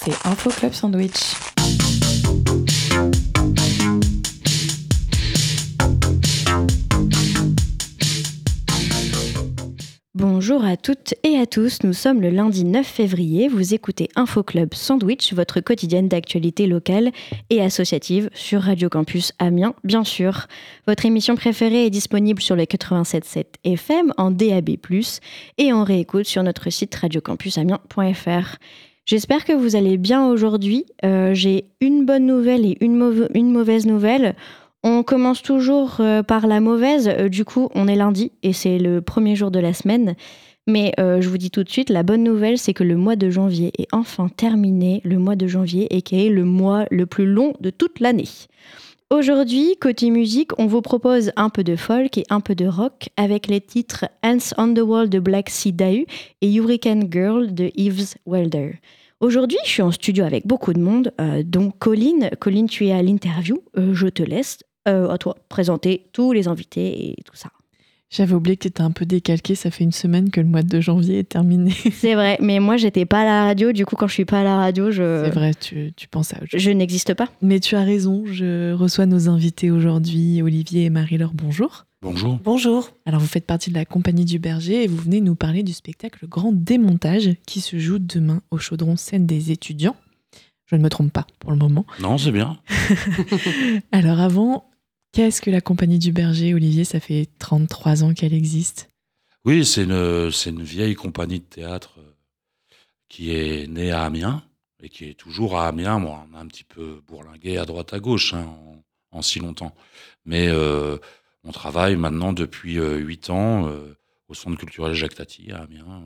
écoutez Info Club Sandwich. Bonjour à toutes et à tous, nous sommes le lundi 9 février, vous écoutez Info Club Sandwich, votre quotidienne d'actualité locale et associative sur Radio Campus Amiens, bien sûr. Votre émission préférée est disponible sur le 87.7 FM en DAB+, et en réécoute sur notre site radiocampusamiens.fr. J'espère que vous allez bien aujourd'hui. J'ai une bonne nouvelle et une mauvaise nouvelle. On commence toujours par la mauvaise, du coup on est lundi et c'est le premier jour de la semaine. Mais je vous dis tout de suite, la bonne nouvelle c'est que le mois de janvier est enfin terminé, le mois de janvier et qui est le mois le plus long de toute l'année. Aujourd'hui, côté musique, on vous propose un peu de folk et un peu de rock avec les titres Hands on the Wall de Black Sea Dahu et Hurricane Girl de Yves Wilder. Aujourd'hui, je suis en studio avec beaucoup de monde, donc Colline. Colline, tu es à l'interview, je te laisse. À toi, présenter tous les invités et tout ça. J'avais oublié que tu étais un peu décalqué, ça fait une semaine que le mois de janvier est terminé. C'est vrai, mais moi j'étais pas à la radio, du coup quand je suis pas à la radio, C'est vrai, tu penses à autre chose. Je n'existe pas. Mais tu as raison, je reçois nos invités aujourd'hui, Olivier et Marie-Laure, bonjour. Bonjour. Bonjour. Alors vous faites partie de la Compagnie du Berger et vous venez nous parler du spectacle Grand Démontage qui se joue demain au Chaudron Scène des étudiants. Je ne me trompe pas pour le moment. Non, c'est bien. Alors avant... Qu'est-ce que la Compagnie du Berger, Olivier? Ça fait 33 ans qu'elle existe. Oui, c'est une vieille compagnie de théâtre qui est née à Amiens et qui est toujours à Amiens. Bon, on a un petit peu bourlingué à droite à gauche en si longtemps. Mais on travaille maintenant depuis 8 ans au Centre culturel Jacques Tati à Amiens,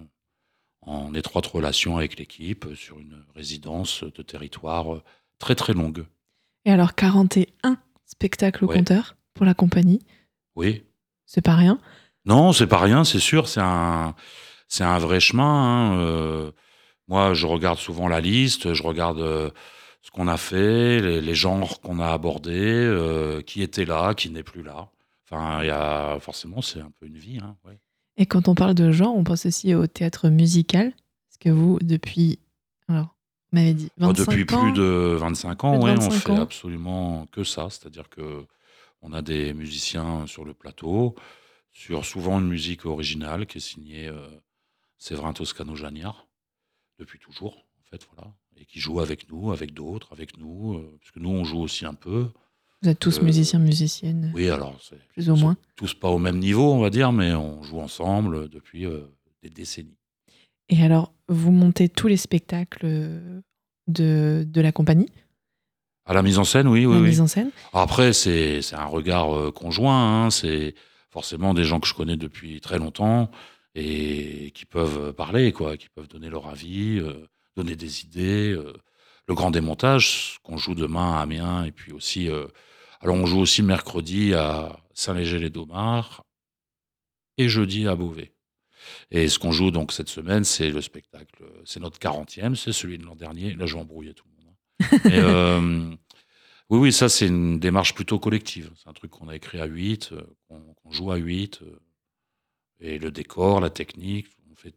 en étroite relation avec l'équipe sur une résidence de territoire très très longue. Et alors 41 spectacle au compteur pour la compagnie. Oui. C'est pas rien. Non, c'est pas rien, c'est sûr. C'est un vrai chemin. Moi, je regarde souvent la liste, je regarde ce qu'on a fait, les genres qu'on a abordés, qui était là, qui n'est plus là. Enfin, forcément, c'est un peu une vie. Ouais. Et quand on parle de genre, on pense aussi au théâtre musical. Parce que vous, depuis... Alors, vous m'avez dit 25 depuis ans, plus de 25 ans, plus de 25 on fait ans. absolument que ça. C'est-à-dire qu'on a des musiciens sur le plateau, sur souvent une musique originale qui est signée Séverin Toscano-Jagnard, depuis toujours, en fait, voilà. Et qui joue avec nous, avec d'autres, avec nous, parce que nous, on joue aussi un peu. Vous êtes tous musiciens, musiciennes. Oui, alors, plus ou moins. Tous pas au même niveau, on va dire, mais on joue ensemble depuis des décennies. Et alors, vous montez tous les spectacles de la compagnie? À la mise en scène, oui. Mise en scène. Après, c'est un regard conjoint. C'est forcément des gens que je connais depuis très longtemps et qui peuvent parler, quoi, qui peuvent donner leur avis, donner des idées. Le Grand Démontage, qu'on joue demain à Amiens, et puis aussi... alors, on joue aussi mercredi à Saint-Léger-les-Domards et jeudi à Beauvais. Et ce qu'on joue donc cette semaine, c'est le spectacle, c'est notre 40e, c'est celui de l'an dernier. Là, je vais embrouiller tout le monde. Mais oui, ça, c'est une démarche plutôt collective. C'est un truc qu'on a écrit à 8, qu'on joue à 8. Et le décor, la technique, on fait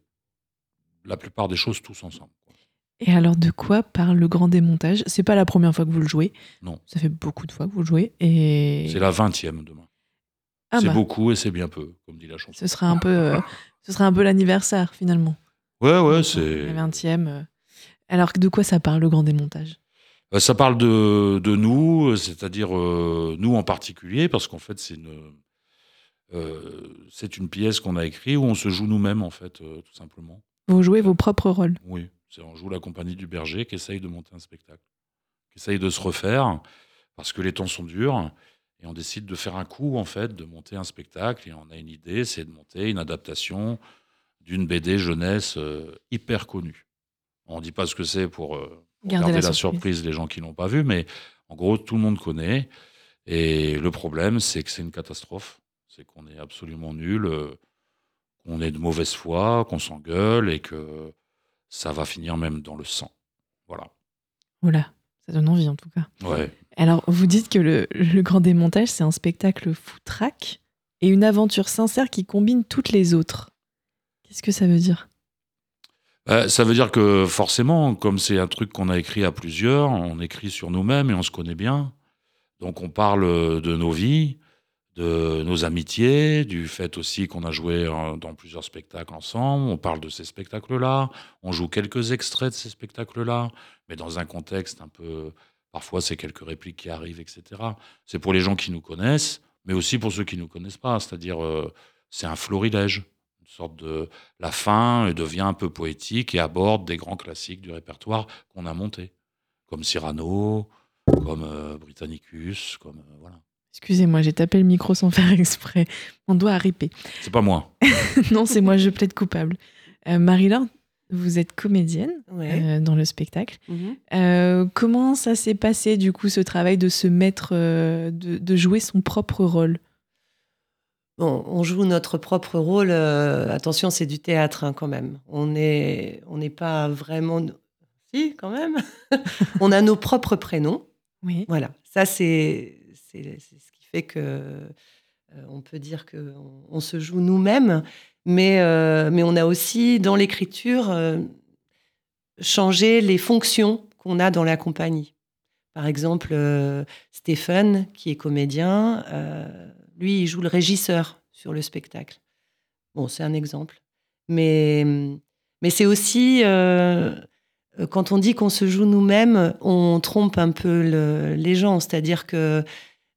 la plupart des choses tous ensemble. Et alors, de quoi parle le Grand Démontage? C'est pas la première fois que vous le jouez. Non. Ça fait beaucoup de fois que vous le jouez. Et... C'est la 20e demain. C'est beaucoup et c'est bien peu, comme dit la chanson. Ce sera un peu l'anniversaire, finalement. Ouais, c'est... La 20e. Alors, de quoi ça parle, le Grand Démontage? Ça parle de nous, c'est-à-dire nous en particulier, parce qu'en fait, c'est une pièce qu'on a écrite où on se joue nous-mêmes, en fait, tout simplement. Vous jouez vos propres rôles? Oui, on joue la Compagnie du Berger qui essaye de monter un spectacle, qui essaye de se refaire, parce que les temps sont durs, et on décide de faire un coup, en fait, de monter un spectacle, et on a une idée, c'est de monter une adaptation d'une BD jeunesse hyper connue. On ne dit pas ce que c'est pour garder la surprise des gens qui ne l'ont pas vu, mais en gros, tout le monde connaît. Et le problème, c'est que c'est une catastrophe. C'est qu'on est absolument nul, qu'on est de mauvaise foi, qu'on s'engueule et que ça va finir même dans le sang. Voilà. Voilà, ça donne envie en tout cas. Ouais. Alors, vous dites que le Grand Démontage, c'est un spectacle foutraque et une aventure sincère qui combine toutes les autres. Qu'est-ce que ça veut dire ? Ça veut dire que forcément, comme c'est un truc qu'on a écrit à plusieurs, on écrit sur nous-mêmes et on se connaît bien. Donc on parle de nos vies, de nos amitiés, du fait aussi qu'on a joué dans plusieurs spectacles ensemble. On parle de ces spectacles-là, on joue quelques extraits de ces spectacles-là, mais dans un contexte un peu... Parfois, c'est quelques répliques qui arrivent, etc. C'est pour les gens qui nous connaissent, mais aussi pour ceux qui ne nous connaissent pas. C'est-à-dire, c'est un florilège. Une sorte de... La fin devient un peu poétique et aborde des grands classiques du répertoire qu'on a montés, comme Cyrano, comme Britannicus, comme... voilà. Excusez-moi, j'ai tapé le micro sans faire exprès. Mon doigt a ripé. C'est pas moi. Non, c'est moi, je plaide coupable. Marie-Laure, vous êtes comédienne dans le spectacle. Comment ça s'est passé, du coup, ce travail de se mettre, de jouer son propre rôle ? Bon, on joue notre propre rôle. Attention, c'est du théâtre quand même. On n'est pas vraiment... Si, quand même. On a nos propres prénoms. Oui. Voilà. Ça, c'est ce qui fait que on peut dire qu'on se joue nous-mêmes. Mais on a aussi, dans l'écriture, changé les fonctions qu'on a dans la compagnie. Par exemple, Stéphane, qui est comédien, lui, il joue le régisseur sur le spectacle. Bon, c'est un exemple. Mais c'est aussi, quand on dit qu'on se joue nous-mêmes, on trompe un peu les gens. C'est-à-dire que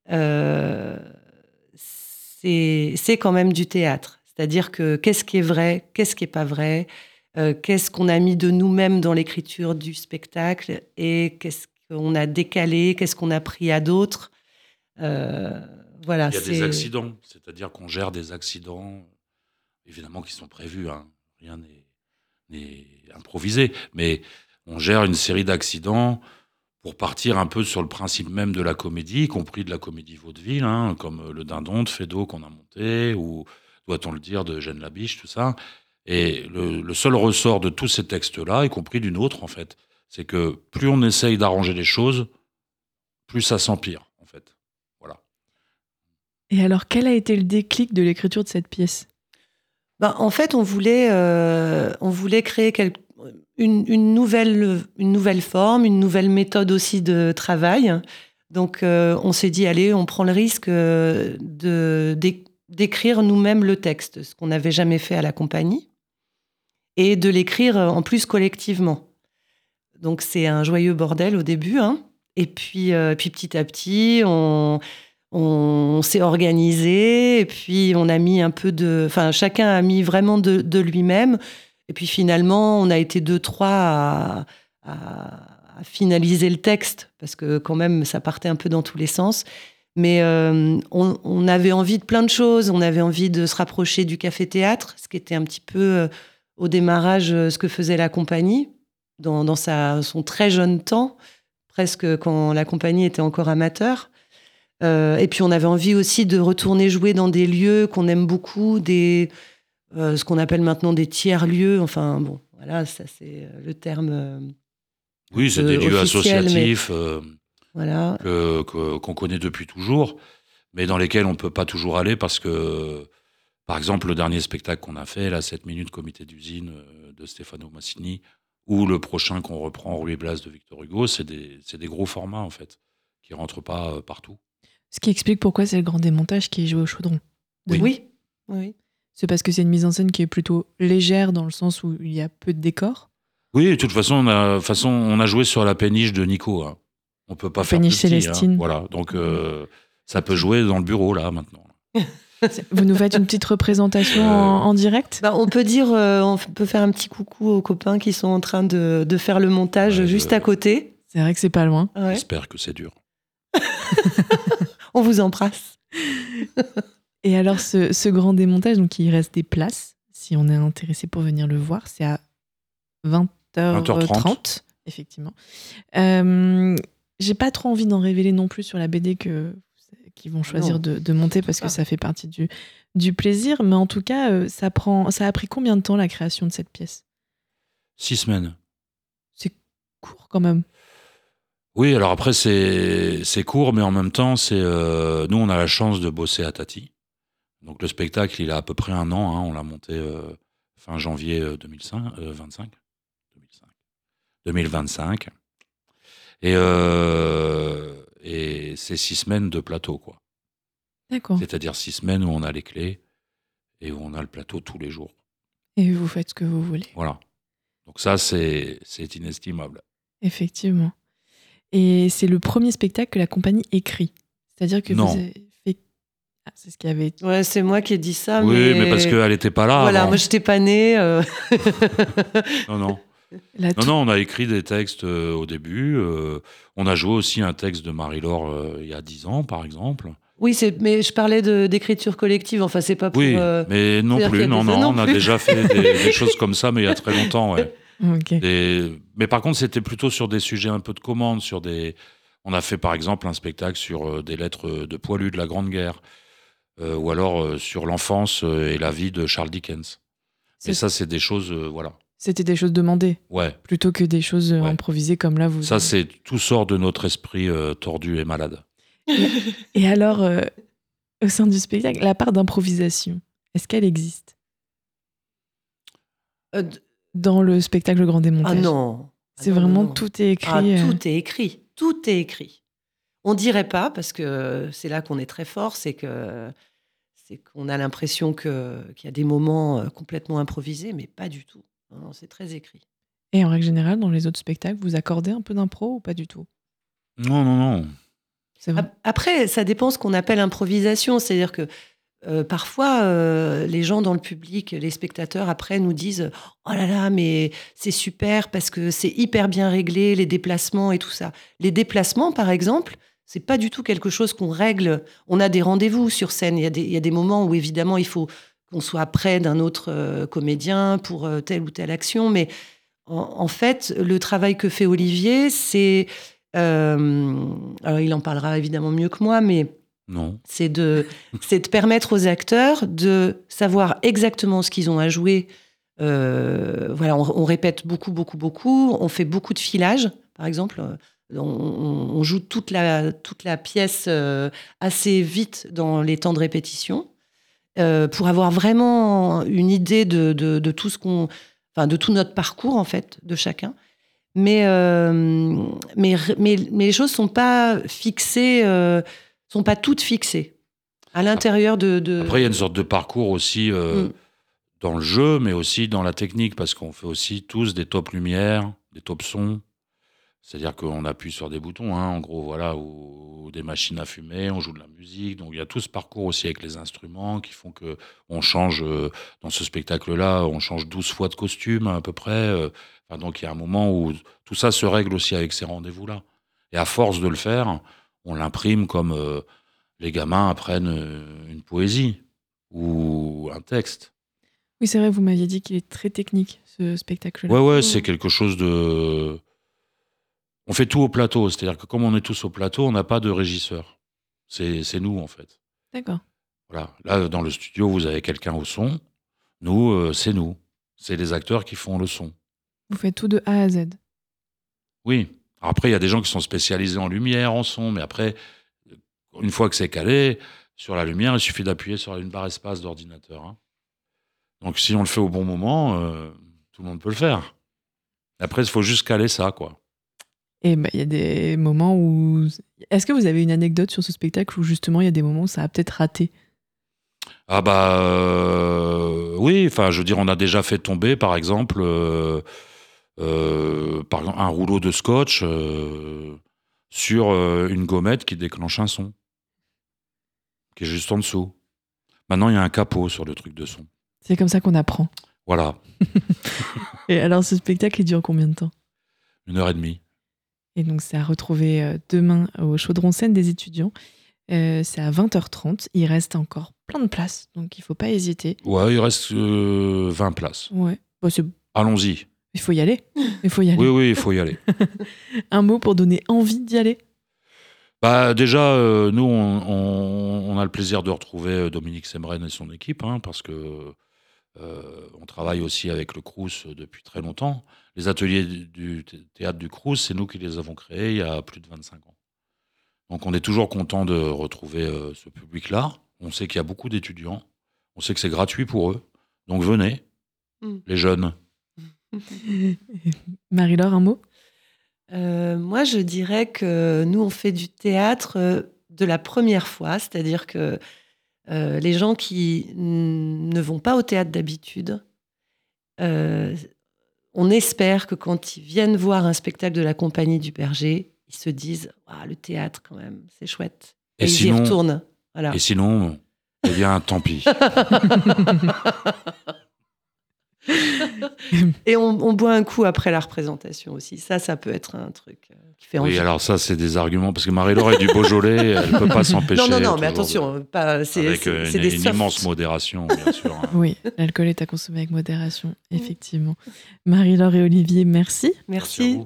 c'est quand même du théâtre. C'est-à-dire que qu'est-ce qui est vrai, qu'est-ce qui n'est pas vrai, qu'est-ce qu'on a mis de nous-mêmes dans l'écriture du spectacle et qu'est-ce qu'on a décalé, qu'est-ce qu'on a pris à d'autres. Voilà, il y a des accidents, c'est-à-dire qu'on gère des accidents, évidemment qui sont prévus, hein. Rien n'est improvisé, mais on gère une série d'accidents pour partir un peu sur le principe même de la comédie, y compris de la comédie vaudeville, hein, comme Le Dindon de Feydeau qu'on a monté, ou Doit-on le dire de Jeanne Labiche, tout ça. Et le seul ressort de tous ces textes-là, y compris du nôtre, en fait, c'est que plus on essaye d'arranger les choses, plus ça s'empire, en fait. Voilà. Et alors, quel a été le déclic de l'écriture de cette pièce ? En fait, on voulait créer une nouvelle forme, une nouvelle méthode aussi de travail. Donc, on s'est dit, allez, on prend le risque d'écrire nous-mêmes le texte, ce qu'on n'avait jamais fait à la compagnie, et de l'écrire en plus collectivement. Donc, c'est un joyeux bordel au début, hein. Et puis petit à petit, on s'est organisé, et puis on a mis un peu chacun a mis vraiment de lui-même. Et puis finalement, on a été 2-3 à finaliser le texte, parce que quand même, ça partait un peu dans tous les sens. Mais on avait envie de plein de choses. On avait envie de se rapprocher du café-théâtre, ce qui était un petit peu au démarrage ce que faisait la compagnie, dans son très jeune temps, presque quand la compagnie était encore amateur. Et puis on avait envie aussi de retourner jouer dans des lieux qu'on aime beaucoup, ce qu'on appelle maintenant des tiers-lieux. Enfin bon, voilà, ça c'est le terme. Oui, c'est des lieux associatifs voilà. qu'on connaît depuis toujours, mais dans lesquels on ne peut pas toujours aller parce que, par exemple, le dernier spectacle qu'on a fait, là, 7 minutes comité d'usine de Stefano Massini, ou le prochain qu'on reprend, Ruy Blas de Victor Hugo, c'est des gros formats, en fait, qui ne rentrent pas partout. Ce qui explique pourquoi c'est le grand démontage qui est joué au Chaudron. Oui. C'est parce que c'est une mise en scène qui est plutôt légère dans le sens où il y a peu de décors. Oui, de toute façon, on a joué sur la péniche de Nico. Hein. On ne peut pas faire péniche plus petit. Célestine. Hein. Voilà, donc ça peut jouer dans le bureau, là, maintenant. Vous nous faites une petite représentation en direct ? On peut dire, on peut faire un petit coucou aux copains qui sont en train de faire le montage juste à côté. C'est vrai que c'est pas loin. Ouais. J'espère que c'est dur. On vous embrasse. Et alors, ce grand démontage, donc il reste des places. Si on est intéressé pour venir le voir, c'est à 20h30. Effectivement. J'ai pas trop envie d'en révéler non plus sur la BD qu'ils vont choisir de monter parce que ça fait partie du plaisir. Mais en tout cas, ça a pris combien de temps la création de cette pièce ? 6 semaines. C'est court quand même. Oui, alors après, c'est court, mais en même temps, nous, on a la chance de bosser à Tati. Donc le spectacle, il a à peu près 1 an. Hein, on l'a monté fin janvier 2025. 2025. Et c'est 6 semaines de plateau, quoi. D'accord. C'est-à-dire 6 semaines où on a les clés et où on a le plateau tous les jours. Et vous faites ce que vous voulez. Voilà. Donc ça, c'est inestimable. Effectivement. Et c'est le premier spectacle que la compagnie écrit. C'est-à-dire que Non. vous avez fait... Ah, c'est ce qu'il y avait... Ouais, c'est moi qui ai dit ça. Oui, mais parce qu'elle n'était pas là Voilà, avant. moi, je n'étais pas née. Non. La Non, on a écrit des textes au début. On a joué aussi un texte de Marie-Laure il y a 10 ans, par exemple. Oui, mais je parlais d'écriture collective. Enfin, c'est pas pour. Oui, mais non c'est-à-dire plus. qu'il y a Non, des- on non a plus. déjà fait des choses comme ça, mais il y a très longtemps, ouais. Ok. Mais par contre, c'était plutôt sur des sujets un peu de commande, On a fait par exemple un spectacle sur des lettres de poilus de la Grande Guerre, ou alors sur l'enfance et la vie de Charles Dickens. Mais ça, c'est des choses, voilà. C'était des choses demandées, Ouais. plutôt que des choses Ouais. improvisées comme là. Ça, tout sort de notre esprit tordu et malade. Et alors, au sein du spectacle, la part d'improvisation, est-ce qu'elle existe dans le spectacle Grand Démontage? Ah non. C'est non, vraiment non. tout est écrit. Tout est écrit. Tout est écrit. On dirait pas, parce que c'est là qu'on est très fort, c'est qu'on a l'impression qu'il y a des moments complètement improvisés, mais pas du tout. Non, c'est très écrit. Et en règle générale, dans les autres spectacles, vous accordez un peu d'impro ou pas du tout? Non. C'est vrai. Après, ça dépend ce qu'on appelle improvisation. C'est-à-dire que parfois, les gens dans le public, les spectateurs, après, nous disent « Oh là là, mais c'est super parce que c'est hyper bien réglé, les déplacements et tout ça. » Les déplacements, par exemple, c'est pas du tout quelque chose qu'on règle. On a des rendez-vous sur scène. Il y a des moments où, évidemment, il faut qu'on soit près d'un autre comédien pour telle ou telle action. Mais en fait, le travail que fait Olivier, c'est... alors, il en parlera évidemment mieux que moi, mais Non. c'est de permettre aux acteurs de savoir exactement ce qu'ils ont à jouer. Voilà, on répète beaucoup. On fait beaucoup de filage, par exemple. On joue toute la pièce assez vite dans les temps de répétition pour avoir vraiment une idée de tout de tout notre parcours en fait de chacun. Mais les choses sont pas fixées, sont pas toutes fixées à l'intérieur de. Après, il y a une sorte de parcours aussi dans le jeu, mais aussi dans la technique, parce qu'on fait aussi tous des top lumière, des top sons. C'est-à-dire qu'on appuie sur des boutons, hein, en gros, voilà, ou des machines à fumer, on joue de la musique. Donc il y a tout ce parcours aussi avec les instruments qui font que on change, dans ce spectacle-là, on change 12 fois de costume à peu près. Enfin, donc il y a un moment où tout ça se règle aussi avec ces rendez-vous-là. Et à force de le faire, on l'imprime comme les gamins apprennent une poésie ou un texte. Oui, c'est vrai, vous m'aviez dit qu'il est très technique, ce spectacle-là. Ouais, c'est quelque chose de... On fait tout au plateau, c'est-à-dire que comme on est tous au plateau, on n'a pas de régisseur. C'est nous, en fait. D'accord. Voilà. Là, dans le studio, vous avez quelqu'un au son. Nous, c'est nous. C'est les acteurs qui font le son. Vous faites tout de A à Z. Oui. Alors après, il y a des gens qui sont spécialisés en lumière, en son, mais après, une fois que c'est calé, sur la lumière, il suffit d'appuyer sur une barre espace d'ordinateur. Hein. Donc si on le fait au bon moment, tout le monde peut le faire. Après, il faut juste caler ça, quoi. Et il y a des moments où... Est-ce que vous avez une anecdote sur ce spectacle où justement il y a des moments où ça a peut-être raté? Ah oui, enfin je veux dire, on a déjà fait tomber par exemple un rouleau de scotch sur une gommette qui déclenche un son, qui est juste en dessous. Maintenant il y a un capot sur le truc de son. C'est comme ça qu'on apprend. Voilà. Et alors ce spectacle il dure combien de temps? 1h30. Et donc c'est à retrouver demain au Chaudron Scène des étudiants. C'est à 20h30. Il reste encore plein de places, donc il ne faut pas hésiter. Ouais, il reste 20 places. Ouais. Bon, Allons-y. il faut y aller. Il faut y aller. Oui, il faut y aller. Un mot pour donner envie d'y aller? Bah déjà, nous, on a le plaisir de retrouver Dominique Semren et son équipe, hein, parce que on travaille aussi avec le Crous depuis très longtemps. Les ateliers du théâtre du Crous, c'est nous qui les avons créés il y a plus de 25 ans. Donc on est toujours content de retrouver ce public-là. On sait qu'il y a beaucoup d'étudiants. On sait que c'est gratuit pour eux. Donc venez, les jeunes. Marie-Laure, un mot? Moi, je dirais que nous, on fait du théâtre de la première fois, c'est-à-dire que les gens qui ne vont pas au théâtre d'habitude, on espère que quand ils viennent voir un spectacle de la Compagnie du Berger, ils se disent le théâtre, quand même, c'est chouette. Et ils y retournent. Voilà. Et sinon, eh bien, tant pis. Et on boit un coup après la représentation aussi. Ça peut être un truc qui fait envie. Oui, alors ça, c'est des arguments, parce que Marie-Laure est du Beaujolais, elle ne peut pas s'empêcher. Non, mais attention, avec une immense modération, bien sûr. Oui, l'alcool est à consommer avec modération, effectivement. Marie-Laure et Olivier, merci. Merci.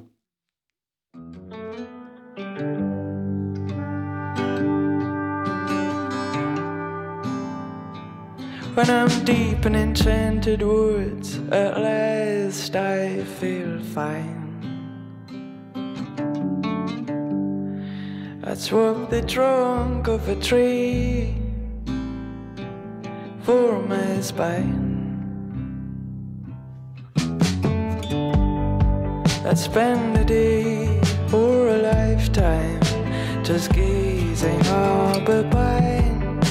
When I'm deep in enchanted woods, at last I feel fine. I swap the trunk of a tree for my spine. I'd spend a day or a lifetime just gazing up a pine.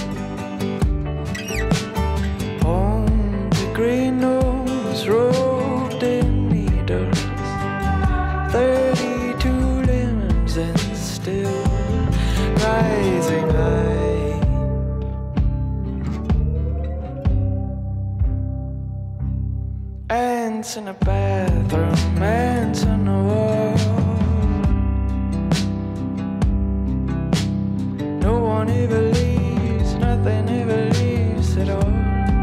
Green nose robed in needles, 32 limbs and still rising high. Ants in a bathroom, ants on the wall. No one ever leaves, nothing ever leaves at all.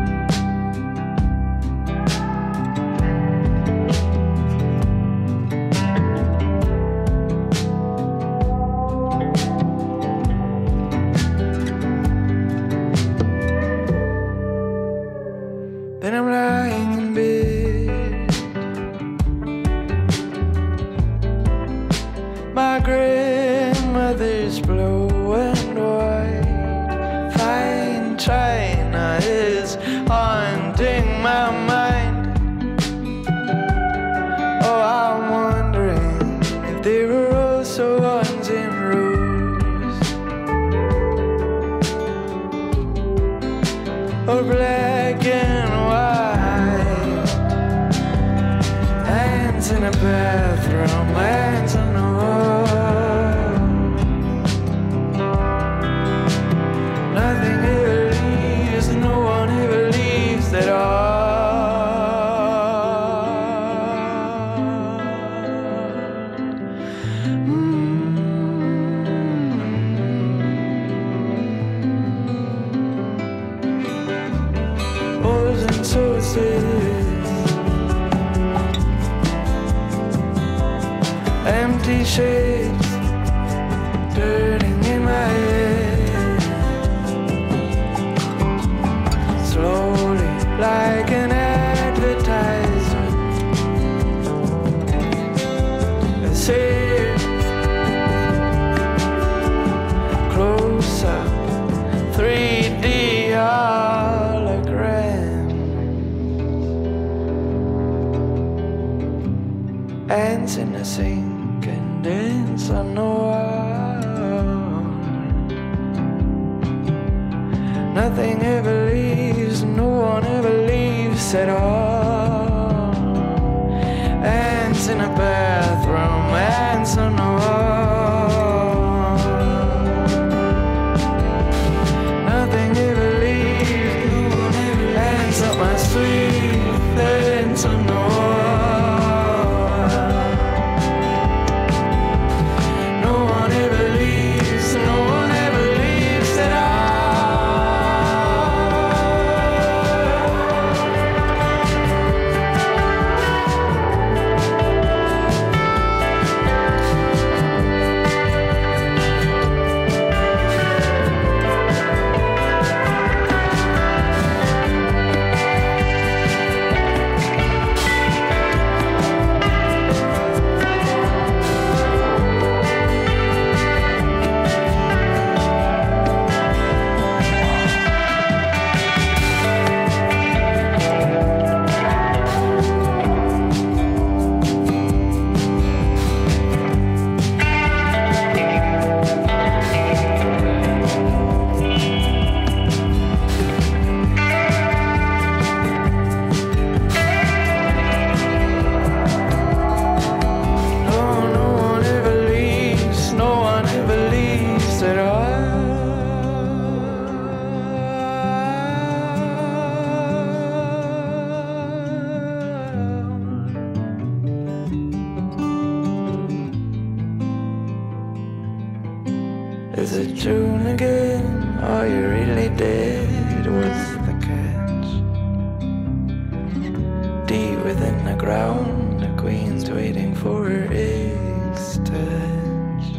Then I'm lying in bed, my grandmother's blue and white fine china is haunting my mind. Oh, I'm wondering if there were also ones in rose or black and in a bathroom, hands on the wall. Nothing ever leaves, no one ever leaves at all. Holes and sources, empty shades turning in my head, slowly like an advertisement. I say close up 3D hologram, ants in the sink, dance on the wall. Nothing ever leaves, no one ever leaves at all. Ants in a bathroom, ants on the wall. Nothing ever leaves, no one ever ants up my sleeve, ants on the wall. again. All you really did was the catch. Deep within the ground, the queen's waiting for her eggs to hatch.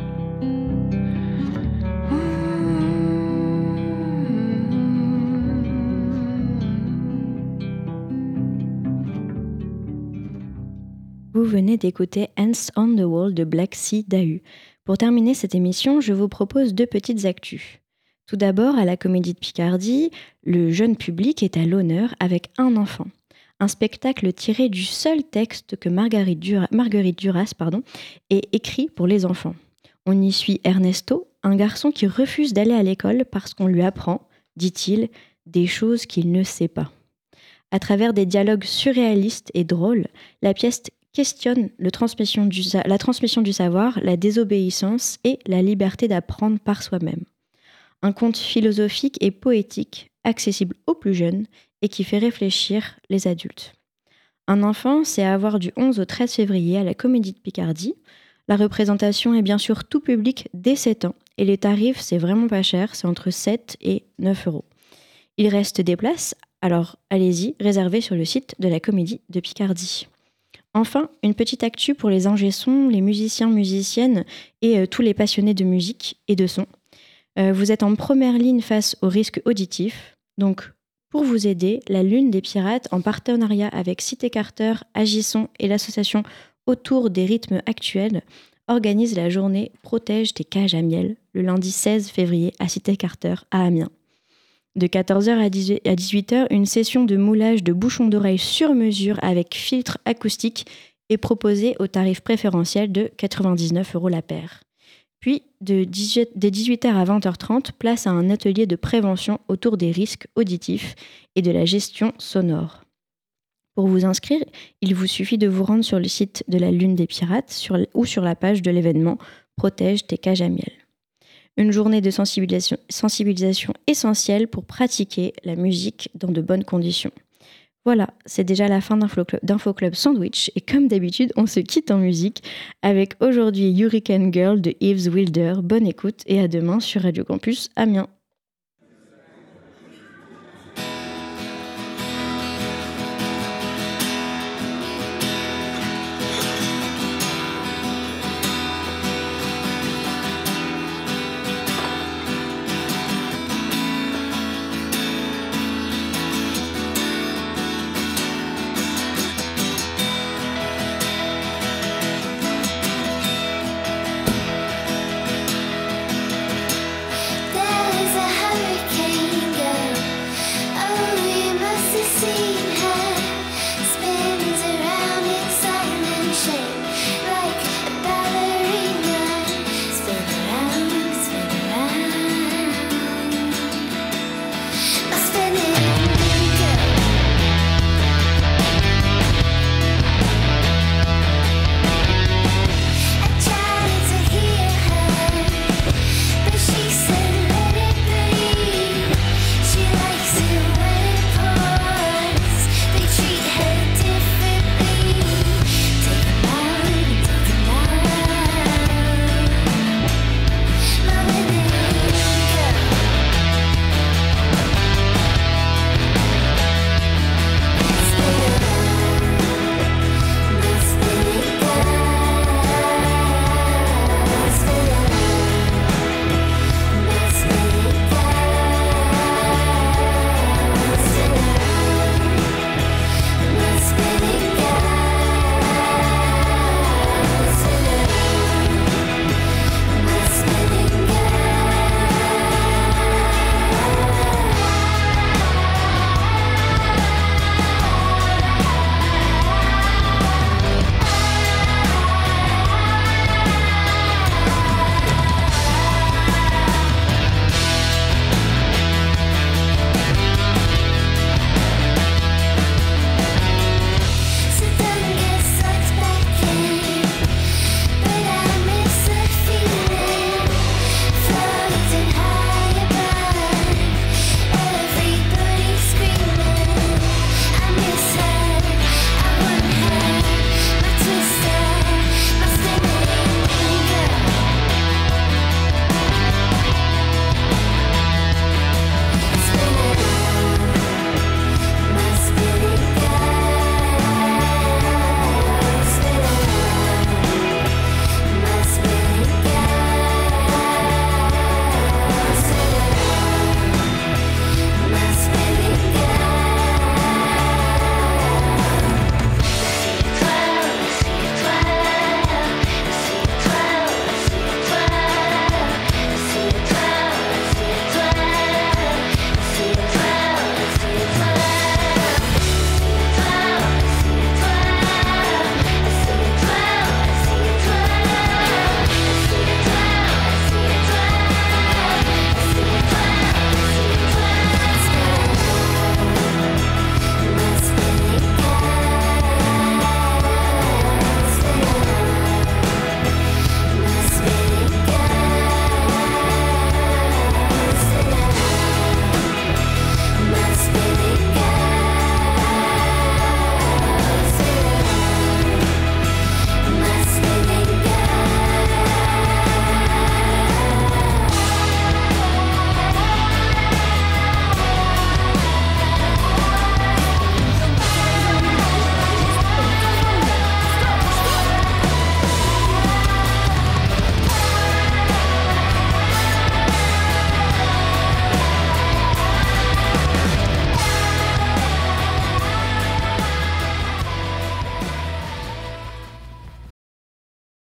Vous venez d'écouter Ants on the Wall de Black Sea Dahu. Pour terminer cette émission, je vous propose 2 petites actus. Tout d'abord, à la Comédie de Picardie, le jeune public est à l'honneur avec Un enfant. Un spectacle tiré du seul texte que Marguerite Duras ait écrit pour les enfants. On y suit Ernesto, un garçon qui refuse d'aller à l'école parce qu'on lui apprend, dit-il, des choses qu'il ne sait pas. À travers des dialogues surréalistes et drôles, la pièce questionne la transmission du savoir, la désobéissance et la liberté d'apprendre par soi-même. Un conte philosophique et poétique, accessible aux plus jeunes et qui fait réfléchir les adultes. Un enfant, c'est à voir du 11 au 13 février à la Comédie de Picardie. La représentation est bien sûr tout public dès 7 ans et les tarifs, c'est vraiment pas cher, c'est entre 7 et 9 €. Il reste des places, alors allez-y, réservez sur le site de la Comédie de Picardie. Enfin, une petite actu pour les ingé-sons, les musiciens, musiciennes et tous les passionnés de musique et de son. Vous êtes en première ligne face aux risques auditifs. Donc, pour vous aider, la Lune des Pirates, en partenariat avec Cité Carter, Agisson et l'association Autour des rythmes actuels, organise la journée Protège tes cages à miel, le lundi 16 février à Cité Carter à Amiens. De 14h à 18h, une session de moulage de bouchons d'oreilles sur mesure avec filtre acoustique est proposée au tarif préférentiel de 99 € la paire. Puis, de 18h à 20h30, place à un atelier de prévention autour des risques auditifs et de la gestion sonore. Pour vous inscrire, il vous suffit de vous rendre sur le site de la Lune des Pirates ou sur la page de l'événement Protège tes cages à miel. Une journée de sensibilisation essentielle pour pratiquer la musique dans de bonnes conditions. Voilà, c'est déjà la fin d'Infoclub Sandwich et comme d'habitude, on se quitte en musique avec aujourd'hui Hurricane Girl de Yves Wilder. Bonne écoute et à demain sur Radio Campus Amiens.